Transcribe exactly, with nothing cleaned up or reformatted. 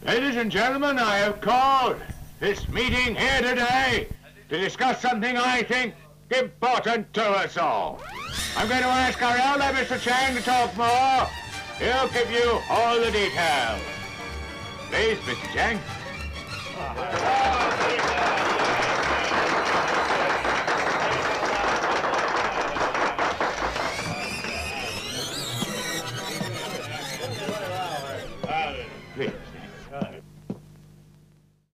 Ladies and gentlemen, I have called this meeting here today to discuss something I think important to us all. I'm going to ask our elder, Mister Chang, to talk more. He'll give you all the details. Please, Mister Chang.